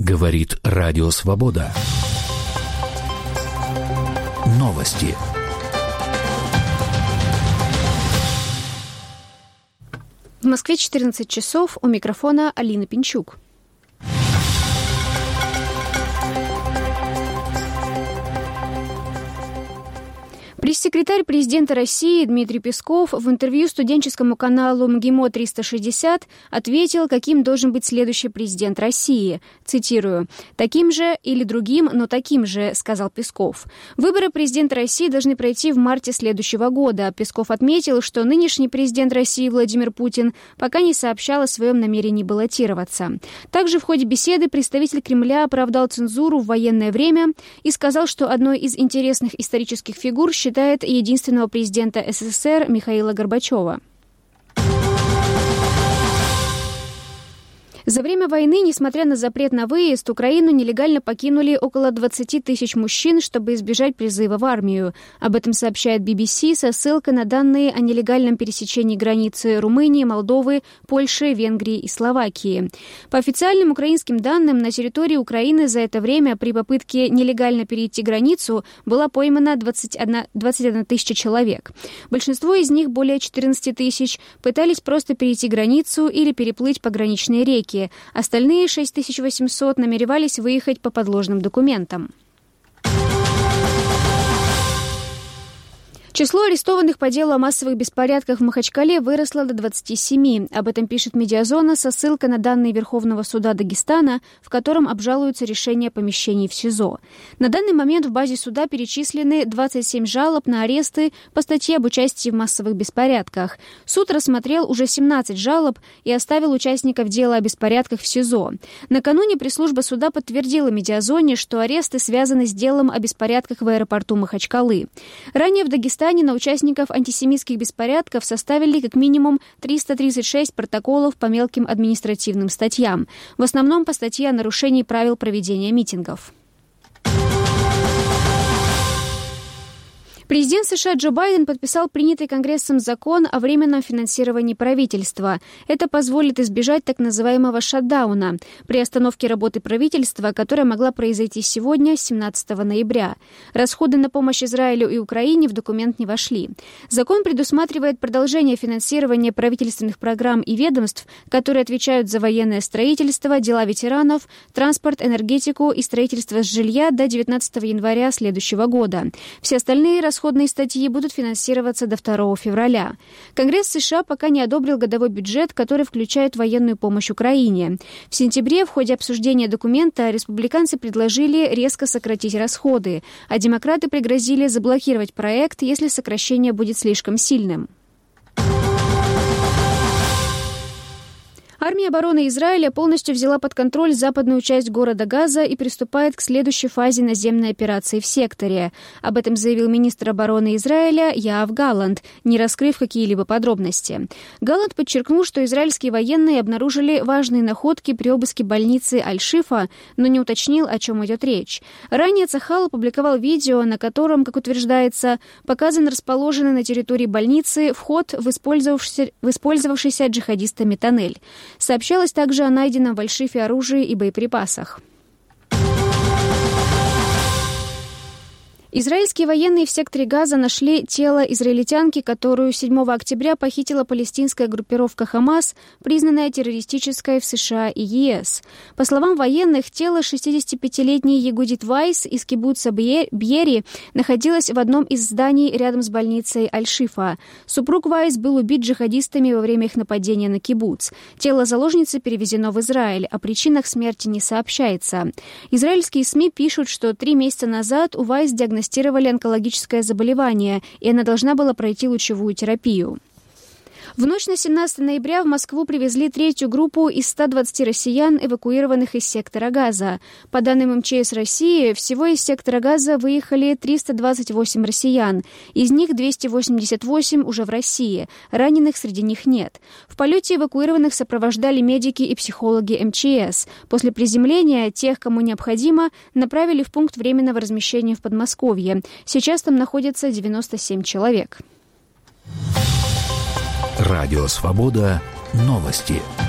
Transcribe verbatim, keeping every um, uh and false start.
Говорит Радио Свобода. Новости. В Москве четырнадцать часов, у микрофона Алина Пинчук. Пресс-секретарь президента России Дмитрий Песков в интервью студенческому каналу МГИМО триста шестьдесят ответил, каким должен быть следующий президент России. Цитирую: «Таким же или другим, но таким же», — сказал Песков. Выборы президента России должны пройти в марте следующего года. Песков отметил, что нынешний президент России Владимир Путин пока не сообщал о своем намерении баллотироваться. Также в ходе беседы представитель Кремля оправдал цензуру в военное время и сказал, что одной из интересных исторических фигур считает единственного президента СССР Михаила Горбачева. За время войны, несмотря на запрет на выезд, Украину нелегально покинули около двадцать тысяч мужчин, чтобы избежать призыва в армию. Об этом сообщает би би си со ссылкой на данные о нелегальном пересечении границы Румынии, Молдовы, Польши, Венгрии и Словакии. По официальным украинским данным, на территории Украины за это время при попытке нелегально перейти границу была поймана двадцать одна тысяча человек. Большинство из них, более четырнадцать тысяч, пытались просто перейти границу или переплыть пограничные реки. Остальные шесть тысяч восемьсот намеревались выехать по подложным документам. Число арестованных по делу о массовых беспорядках в Махачкале выросло до двадцати семи. Об этом пишет «Медиазона» со ссылкой на данные Верховного суда Дагестана, в котором обжалуются решения помещений в СИЗО. На данный момент в базе суда перечислены двадцать семь жалоб на аресты по статье об участии в массовых беспорядках. Суд рассмотрел уже семнадцать жалоб и оставил участников дела о беспорядках в СИЗО. Накануне пресс-служба суда подтвердила «Медиазоне», что аресты связаны с делом о беспорядках в аэропорту Махачкалы. Ранее в Дагестане на участников антисемитских беспорядков составили как минимум триста тридцать шесть протоколов по мелким административным статьям, в основном по статье о нарушении правил проведения митингов. Президент США Джо Байден подписал принятый Конгрессом закон о временном финансировании правительства. Это позволит избежать так называемого шатдауна, приостановки работы правительства, которая могла произойти сегодня, семнадцатого ноября. Расходы на помощь Израилю и Украине в документ не вошли. Закон предусматривает продолжение финансирования правительственных программ и ведомств, которые отвечают за военное строительство, дела ветеранов, транспорт, энергетику и строительство жилья до девятнадцатого января следующего года. Все остальные расходы Расходные статьи будут финансироваться до второго февраля. Конгресс США пока не одобрил годовой бюджет, который включает военную помощь Украине. В сентябре в ходе обсуждения документа республиканцы предложили резко сократить расходы, а демократы пригрозили заблокировать проект, если сокращение будет слишком сильным. Армия обороны Израиля полностью взяла под контроль западную часть города Газа и приступает к следующей фазе наземной операции в секторе. Об этом заявил министр обороны Израиля Яав Галланд, не раскрыв какие-либо подробности. Галланд подчеркнул, что израильские военные обнаружили важные находки при обыске больницы Аль-Шифа, но не уточнил, о чем идет речь. Ранее Цахал опубликовал видео, на котором, как утверждается, показан расположенный на территории больницы вход в использовавшийся, в использовавшийся джихадистами тоннель. Сообщалось также о найденном в Аль-Шифе оружии и боеприпасах. Израильские военные в секторе Газа нашли тело израильтянки, которую седьмого октября похитила палестинская группировка «Хамас», признанная террористической в США и ЕС. По словам военных, тело шестидесятипятилетней Егудит Вайс из кибуца Бьери находилось в одном из зданий рядом с больницей Аль-Шифа. Супруг Вайс был убит джихадистами во время их нападения на кибуц. Тело заложницы перевезено в Израиль, о причинах смерти не сообщается. Израильские СМИ пишут, что три месяца назад у Вайс диагностировали диагностировали онкологическое заболевание, и она должна была пройти лучевую терапию. В ночь на семнадцатое ноября в Москву привезли третью группу из ста двадцати россиян, эвакуированных из сектора Газа. По данным эм че эс России, всего из сектора Газа выехали триста двадцать восемь россиян. Из них двести восемьдесят восемь уже в России. Раненых среди них нет. В полете эвакуированных сопровождали медики и психологи эм че эс. После приземления тех, кому необходимо, направили в пункт временного размещения в Подмосковье. Сейчас там находится девяносто семь человек. Радио «Свобода». Новости.